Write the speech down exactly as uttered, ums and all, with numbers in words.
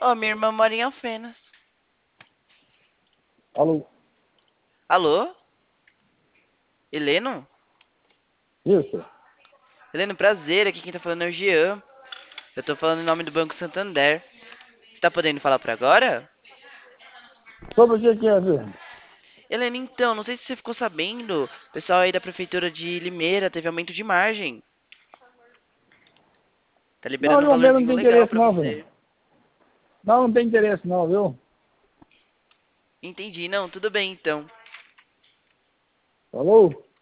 Ó, minha irmã mora em Alfenas. Alô? Alô? Heleno? Isso. Heleno, prazer. Aqui quem tá falando é o Jean. Eu tô falando em nome do Banco Santander. Você tá podendo falar por agora? Sobre o que que é, viu? Heleno, então, não sei se você ficou sabendo. O pessoal aí da prefeitura de Limeira teve aumento de margem. Tá Não, liberando de um momento não valorzinho tem legal interesse pra não, viu? você. Não, não tem interesse não, viu? Entendi. Não, tudo bem então. Alô?